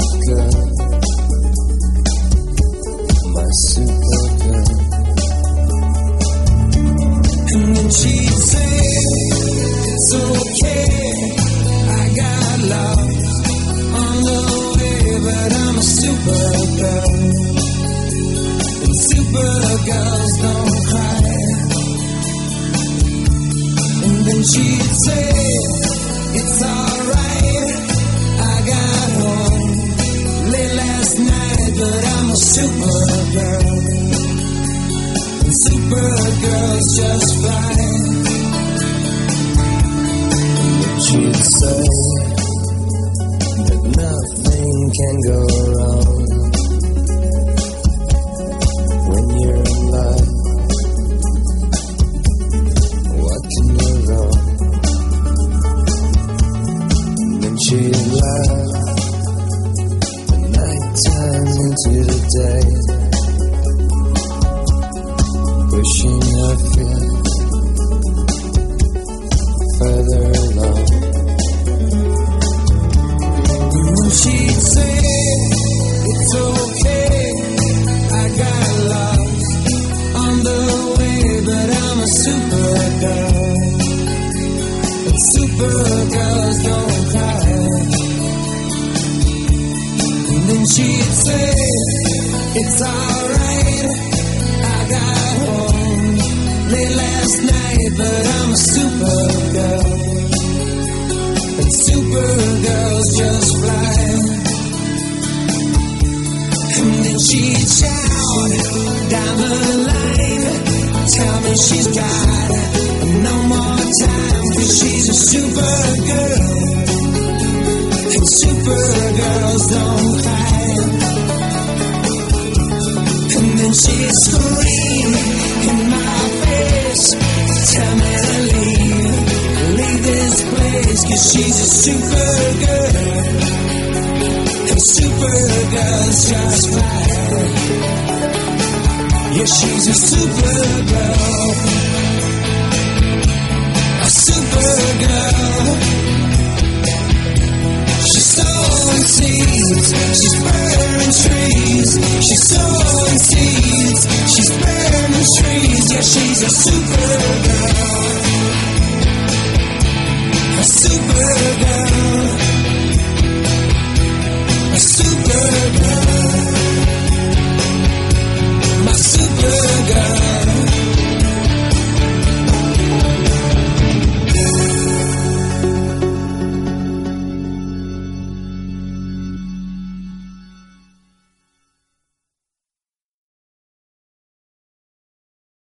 girl, my super girl. And then she'd say, it's okay, I got lost on the way, but I'm a super girl. And super girls don't cry. And then she'd say, it's alright, I got home late last night, but I'm a super girl. And super girls just fly. And then she'd say that nothing can go wrong when you're in love. What can go wrong? She'd laugh the night turns into the day, pushing her fear further along. And when she'd say, it's okay, I got lost on the way, but I'm a super girl. And super girls don't cry. Then she'd say, it's alright, I got home late last night, but I'm a super girl. And super girls just fly. And then she'd shout down the line, tell me she's got no more time, 'cause she's a super girl. And super girls don't cry. And then she'd scream in my face, tell me to leave this place, 'cause she's a super girl. And super girls just fly. Yeah, she's a super girl. A super girl.